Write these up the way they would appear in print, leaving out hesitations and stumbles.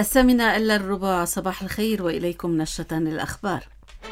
الثامنة إلا الربع، صباح الخير وإليكم نشرة الأخبار.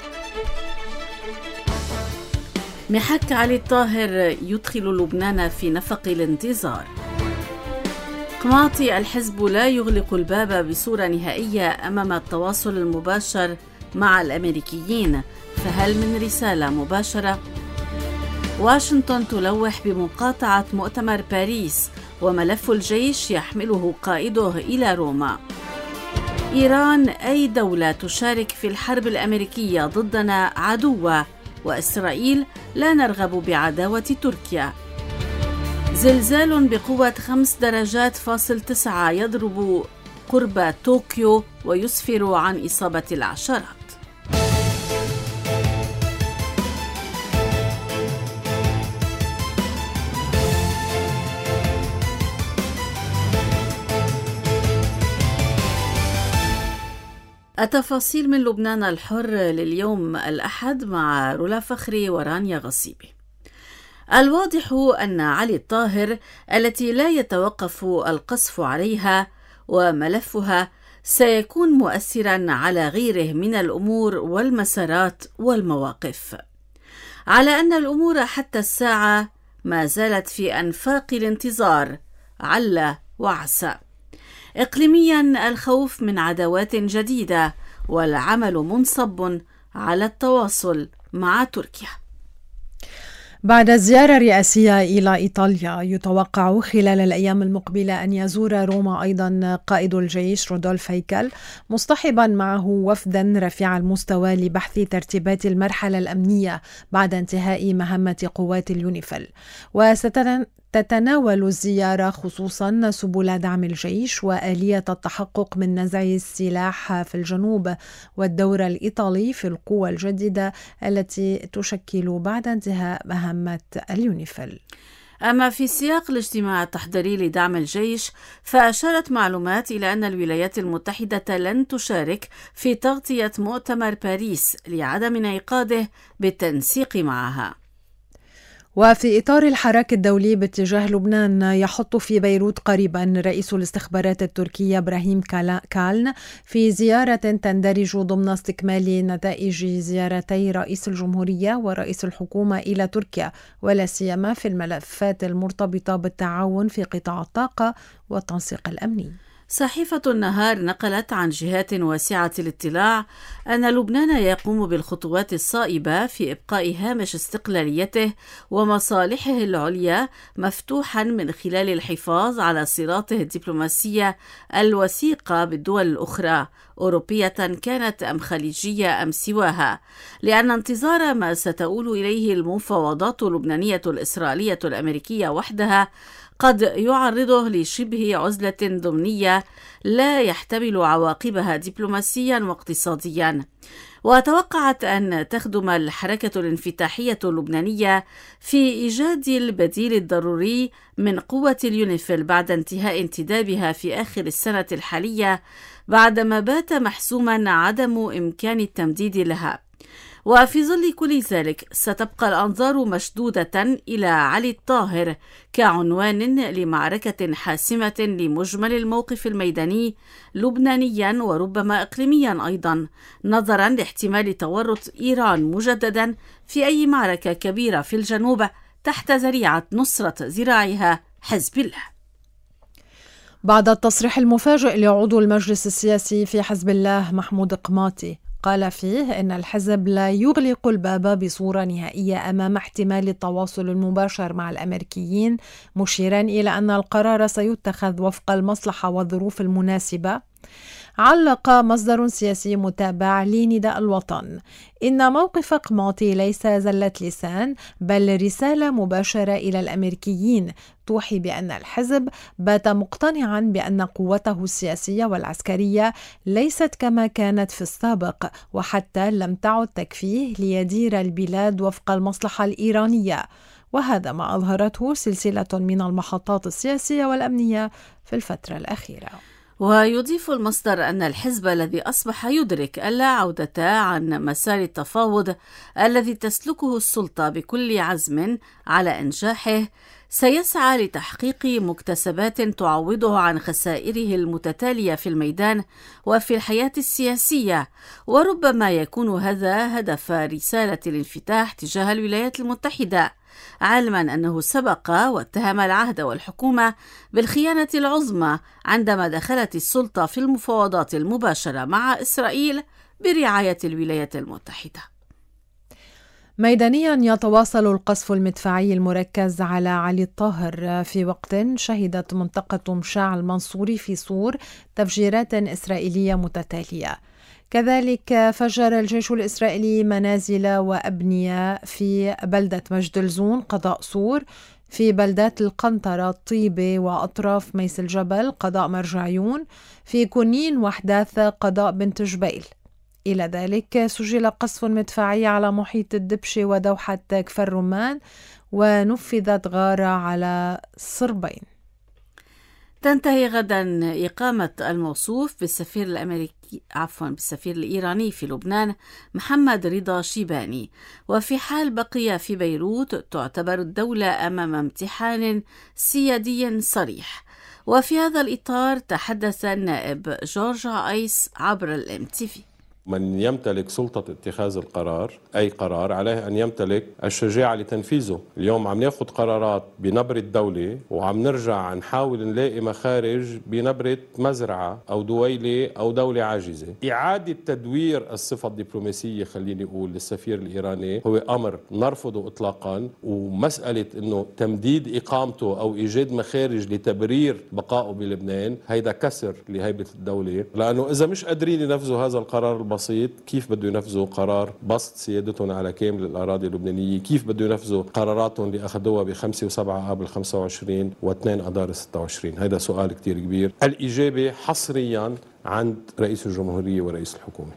محك علي الطاهر يدخل لبنان في نفق الانتظار. قماطي: الحزب لا يغلق الباب بصورة نهائية أمام التواصل المباشر مع الأمريكيين، فهل من رسالة مباشرة؟ واشنطن تلوح بمقاطعة مؤتمر باريس وملف الجيش يحمله قائده إلى روما. إيران: أي دولة تشارك في الحرب الأمريكية ضدنا عدوة، وإسرائيل: لا نرغب بعداوة تركيا. زلزال بقوة 5.9 يضرب قرب طوكيو ويسفر عن إصابة العشرات. التفاصيل من لبنان الحر لليوم الأحد مع رولا فخري ورانيا غصيبي. الواضح أن علي الطاهر التي لا يتوقف القصف عليها وملفها سيكون مؤثرا على غيره من الأمور والمسارات والمواقف، على أن الأمور حتى الساعة ما زالت في أنفاق الانتظار عل وعسى. إقليميا: الخوف من عداوات جديدة والعمل منصب على التواصل مع تركيا. بعد زيارة رئاسية إلى إيطاليا، يتوقع خلال الأيام المقبلة أن يزور روما أيضا قائد الجيش رودولف هيكل، مصطحبا معه وفدا رفيع المستوى لبحث ترتيبات المرحلة الأمنية بعد انتهاء مهمة قوات اليونيفيل. تتناول الزيارة خصوصا سبل دعم الجيش وآلية التحقق من نزع السلاح في الجنوب والدور الإيطالي في القوى الجديدة التي تشكل بعد انتهاء مهمة اليونيفيل. أما في سياق الاجتماع التحضيري لدعم الجيش، فأشارت معلومات إلى أن الولايات المتحدة لن تشارك في تغطية مؤتمر باريس لعدم انعقاده بالتنسيق معها. وفي إطار الحراك الدولي باتجاه لبنان، يحط في بيروت قريبا رئيس الاستخبارات التركية إبراهيم كالن في زيارة تندرج ضمن استكمال نتائج زيارتي رئيس الجمهورية ورئيس الحكومة إلى تركيا، ولا سيما في الملفات المرتبطة بالتعاون في قطاع الطاقة والتنسيق الأمني. صحيفة النهار نقلت عن جهات واسعة الاطلاع أن لبنان يقوم بالخطوات الصائبة في إبقاء هامش استقلاليته ومصالحه العليا مفتوحا من خلال الحفاظ على صلاته الدبلوماسية الوثيقة بالدول الأخرى، أوروبية كانت أم خليجية أم سواها، لأن انتظار ما ستؤول إليه المفاوضات اللبنانية الإسرائيلية الأمريكية وحدها قد يعرضه لشبه عزلة ضمنية لا يحتمل عواقبها دبلوماسيا واقتصاديا. وتوقعت أن تخدم الحركة الانفتاحية اللبنانية في إيجاد البديل الضروري من قوة اليونيفيل بعد انتهاء انتدابها في آخر السنة الحالية، بعدما بات محسوما عدم إمكان التمديد لها. وفي ظل كل ذلك ستبقى الأنظار مشدودة إلى علي الطاهر كعنوان لمعركة حاسمة لمجمل الموقف الميداني لبنانيا وربما إقليميا أيضا، نظرا لاحتمال تورط إيران مجددا في أي معركة كبيرة في الجنوب تحت ذريعة نصرة ذراعها حزب الله. بعد التصريح المفاجئ لعضو المجلس السياسي في حزب الله محمود قماطي، قال فيه إن الحزب لا يغلق الباب بصورة نهائية أمام احتمال التواصل المباشر مع الأمريكيين، مشيرا إلى أن القرار سيتخذ وفق المصلحة والظروف المناسبة. علق مصدر سياسي متابع لنداء الوطن إن موقف قماطي ليس زلة لسان، بل رسالة مباشرة إلى الأمريكيين توحي بأن الحزب بات مقتنعا بأن قوته السياسية والعسكرية ليست كما كانت في السابق، وحتى لم تعد تكفيه ليدير البلاد وفق المصلحة الإيرانية، وهذا ما أظهرته سلسلة من المحطات السياسية والأمنية في الفترة الأخيرة. ويضيف المصدر أن الحزب الذي أصبح يدرك ألا عودة عن مسار التفاوض الذي تسلكه السلطة بكل عزم على إنجاحه سيسعى لتحقيق مكتسبات تعوضه عن خسائره المتتالية في الميدان وفي الحياة السياسية، وربما يكون هذا هدف رسالة الانفتاح تجاه الولايات المتحدة، علما أنه سبق واتهم العهد والحكومة بالخيانة العظمى عندما دخلت السلطة في المفاوضات المباشرة مع إسرائيل برعاية الولايات المتحدة. ميدانيا يتواصل القصف المدفعي المركز على علي الطاهر في وقت شهدت منطقة مشاع المنصوري في صور تفجيرات إسرائيلية متتالية. كذلك فجر الجيش الإسرائيلي منازل وأبنية في بلدة مجد الزون قضاء صور، في بلدات القنطرة طيبة وأطراف ميس الجبل قضاء مرجعيون، في كونين وحداث قضاء بنت جبيل. إلى ذلك سجل قصف مدفعي على محيط الدبشة ودوحة كفر رمان، ونفذت غارة على صربين. تنتهي غدا إقامة الموصوف بالسفير بالسفير الإيراني في لبنان محمد رضا شيباني، وفي حال بقي في بيروت تعتبر الدولة أمام امتحان سيادي صريح. وفي هذا الإطار تحدث النائب جورج آيس عبر الMTV. من يمتلك سلطة اتخاذ القرار، أي قرار، عليه أن يمتلك الشجاعة لتنفيذه. اليوم عم ناخذ قرارات بنبرة دولة وعم نرجع نحاول نلاقي مخارج بنبرة مزرعة أو دويلة أو دولة عاجزة. إعادة تدوير الصفة الدبلوماسية خليني أقول للسفير الإيراني هو أمر نرفضه إطلاقا، ومسألة أنه تمديد إقامته أو إيجاد مخارج لتبرير بقائه بلبنان هيدا كسر لهيبة الدولة، لأنه إذا مش قادرين ينفذوا هذا القرار البسيط كيف بده ينفذوا قرار بسط سيادتهم على كامل الأراضي اللبنانية؟ كيف بده ينفذوا قراراتهم اللي أخذوها ب5 و7 آب 25 و2 أدار 26؟ هذا سؤال كتير كبير، الإجابة حصريا عند رئيس الجمهورية ورئيس الحكومة.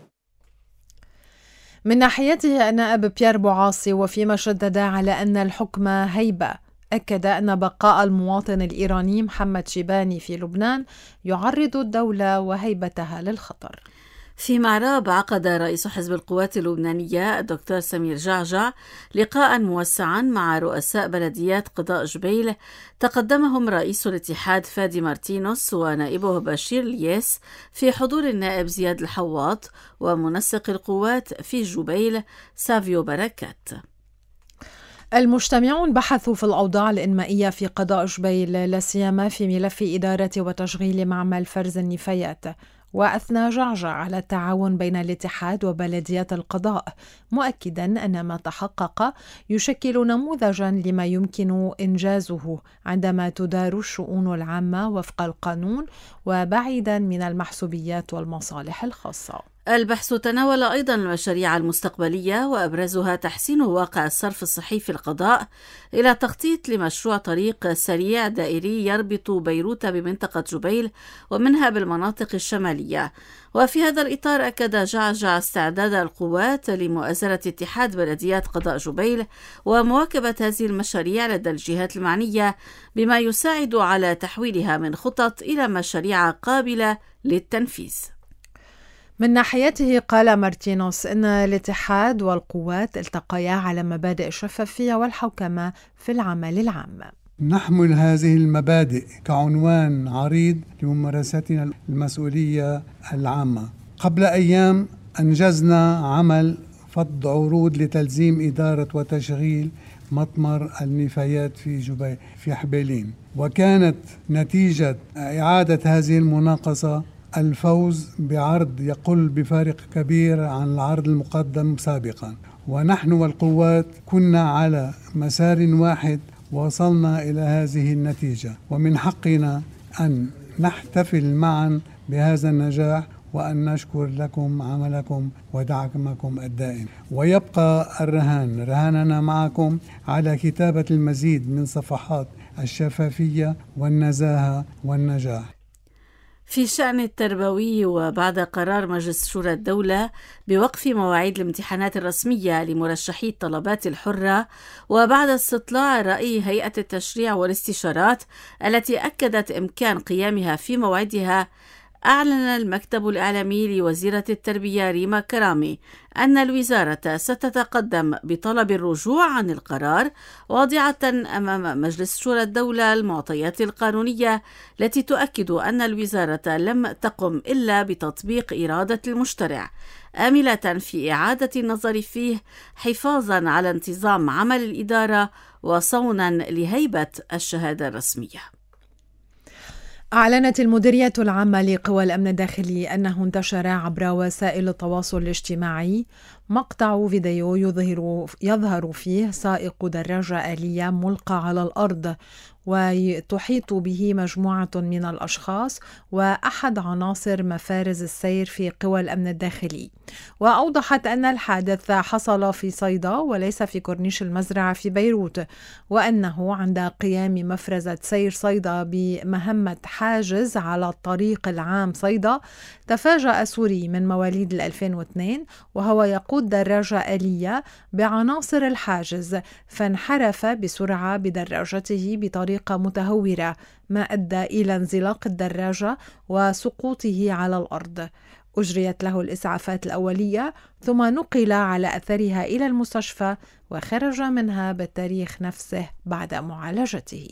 من ناحيته النائب بيير بوعاصي وفيما شدد على أن الحكم هيبة، أكد أن بقاء المواطن الإيراني محمد شيباني في لبنان يعرض الدولة وهيبتها للخطر. في معراب عقد رئيس حزب القوات اللبنانية الدكتور سمير جعجع لقاء موسعا مع رؤساء بلديات قضاء جبيل تقدمهم رئيس الاتحاد فادي مارتينوس ونائبه بشير الياس في حضور النائب زياد الحواط ومنسق القوات في جبيل سافيو بركات. المجتمعون بحثوا في الأوضاع الإنمائية في قضاء جبيل، لا سيما في ملف إدارة وتشغيل معمل فرز النفايات، وأثنى جعجع على التعاون بين الاتحاد وبلديات القضاء، مؤكدا أن ما تحقق يشكل نموذجا لما يمكن إنجازه عندما تدار الشؤون العامة وفق القانون وبعيدا من المحسوبيات والمصالح الخاصة. البحث تناول أيضا المشاريع المستقبلية وأبرزها تحسين واقع الصرف الصحي في القضاء إلى تخطيط لمشروع طريق سريع دائري يربط بيروت بمنطقة جبيل ومنها بالمناطق الشمالية. وفي هذا الإطار أكد جعجع استعداد القوات لمؤازرة اتحاد بلديات قضاء جبيل ومواكبة هذه المشاريع لدى الجهات المعنية بما يساعد على تحويلها من خطط إلى مشاريع قابلة للتنفيذ. من ناحيته قال مارتينوس إن الاتحاد والقوات التقيا على مبادئ الشفافية والحوكمة في العمل العام. نحمل هذه المبادئ كعنوان عريض لممارستنا المسؤولية العامة. قبل أيام أنجزنا عمل فض عروض لتلزيم إدارة وتشغيل مطمر النفايات في جبيل في حبيلين، وكانت نتيجة إعادة هذه المناقصة الفوز بعرض يقل بفارق كبير عن العرض المقدم سابقا، ونحن والقوات كنا على مسار واحد وصلنا إلى هذه النتيجة، ومن حقنا أن نحتفل معا بهذا النجاح وأن نشكر لكم عملكم ودعمكم الدائم. ويبقى الرهان رهاننا معكم على كتابة المزيد من صفحات الشفافية والنزاهة والنجاح. في الشأن التربوي، وبعد قرار مجلس شورى الدولة بوقف مواعيد الامتحانات الرسمية لمرشحي الطلبات الحرة، وبعد استطلاع رأي هيئة التشريع والاستشارات التي أكدت إمكان قيامها في موعدها أعلن المكتب الإعلامي لوزيرة التربية ريما كرامي أن الوزارة ستتقدم بطلب الرجوع عن القرار، واضعة أمام مجلس شورى الدولة المعطيات القانونية التي تؤكد أن الوزارة لم تقم إلا بتطبيق إرادة المشترع، آملة في إعادة النظر فيه حفاظا على انتظام عمل الإدارة وصونا لهيبة الشهادة الرسمية. أعلنت المديرية العامة لقوى الأمن الداخلي أنه انتشر عبر وسائل التواصل الاجتماعي مقطع فيديو يظهر فيه سائق دراجة آلية ملقى على الأرض وتحيط به مجموعة من الأشخاص وأحد عناصر مفارز السير في قوى الأمن الداخلي. وأوضحت أن الحادث حصل في صيدا وليس في كورنيش المزرعة في بيروت، وأنه عند قيام مفرزة سير صيدا بمهمة حاجز على الطريق العام صيدا تفاجأ سوري من مواليد 2002 وهو يقود دراجة آلية بعناصر الحاجز، فانحرف بسرعة بدراجته بطريقة متهورة، ما أدى إلى انزلاق الدراجة وسقوطه على الأرض. أجريت له الإسعافات الأولية ثم نقل على أثرها إلى المستشفى وخرج منها بالتاريخ نفسه بعد معالجته.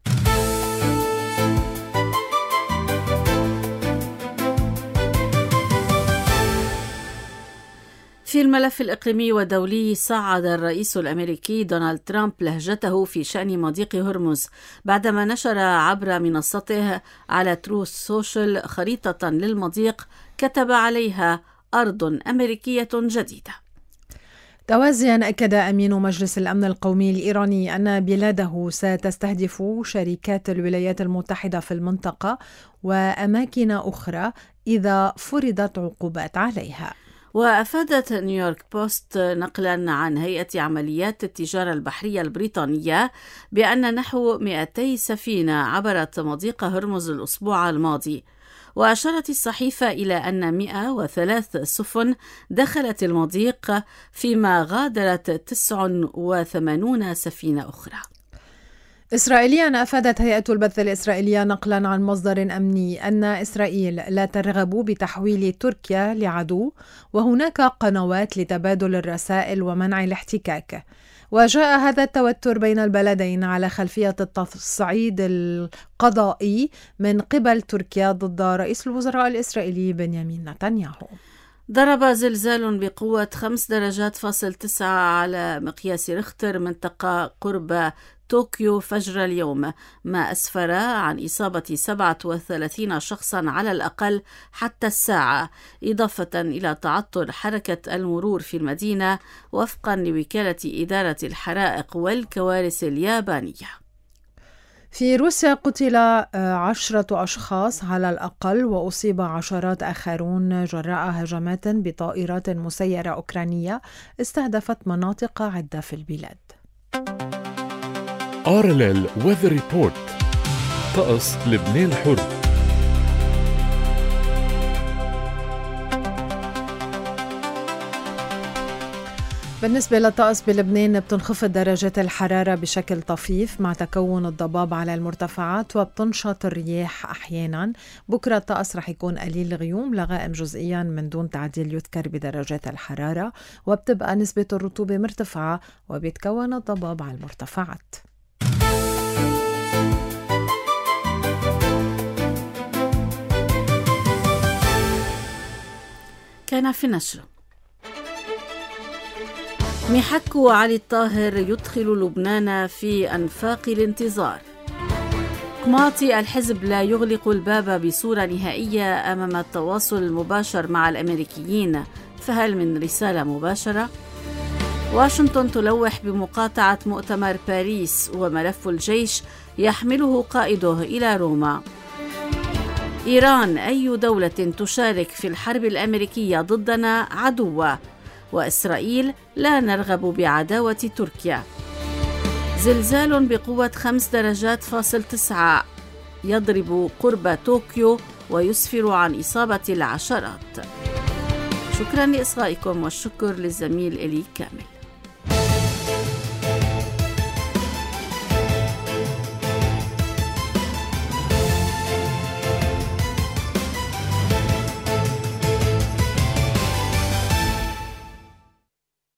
في الملف الإقليمي والدولي، صعد الرئيس الأمريكي دونالد ترامب لهجته في شأن مضيق هرمز بعدما نشر عبر منصته على تروث سوشيال خريطة للمضيق كتب عليها أرض أمريكية جديدة. توازيا أكد أمين مجلس الأمن القومي الإيراني أن بلاده ستستهدف شركات الولايات المتحدة في المنطقة وأماكن أخرى إذا فرضت عقوبات عليها. وأفادت نيويورك بوست نقلا عن هيئة عمليات التجارة البحرية البريطانية بأن نحو 200 سفينة عبرت مضيق هرمز الأسبوع الماضي، وأشارت الصحيفة إلى أن 103 سفن دخلت المضيق فيما غادرت 89 سفينة أخرى. إسرائيليا أفادت هيئة البث الإسرائيلية نقلا عن مصدر أمني أن إسرائيل لا ترغب بتحويل تركيا لعدو، وهناك قنوات لتبادل الرسائل ومنع الاحتكاك. وجاء هذا التوتر بين البلدين على خلفية التصعيد القضائي من قبل تركيا ضد رئيس الوزراء الإسرائيلي بنيامين نتنياهو. ضرب زلزال بقوة 5.9 على مقياس ريختر منطقة قرب طوكيو فجر اليوم، ما أسفر عن إصابة 37 شخصا على الأقل حتى الساعة، إضافة إلى تعطل حركة المرور في المدينة وفقا لوكالة إدارة الحرائق والكوارث اليابانية. في روسيا قتل 10 أشخاص على الأقل وأصيب عشرات آخرون جراء هجمات بطائرات مسيرة أوكرانية استهدفت مناطق عدة في البلاد. RLL Weather Report. طقس لبنان الحر. بالنسبة للطقس بلبنان بتنخفض درجات الحرارة بشكل طفيف مع تكون الضباب على المرتفعات وبتنشط الرياح أحيانا. بكرة الطقس رح يكون قليل الغيوم لغائم جزئيا من دون تعديل يذكر بدرجات الحرارة، وبتبقى نسبة الرطوبة مرتفعة وبيتكون الضباب على المرتفعات. كان في النشر: محك علي الطاهر يدخل لبنان في أنفاق الانتظار. قماطي: الحزب لا يغلق الباب بصورة نهائية أمام التواصل المباشر مع الأمريكيين، فهل من رسالة مباشرة؟ واشنطن تلوح بمقاطعة مؤتمر باريس وملف الجيش يحمله قائده إلى روما. إيران: أي دولة تشارك في الحرب الأمريكية ضدنا عدوة. وإسرائيل: لا نرغب بعداوة تركيا. زلزال بقوة 5.9 يضرب قرب طوكيو ويسفر عن إصابة العشرات. شكرا لإصغائكم والشكر للزميل إلي كامل.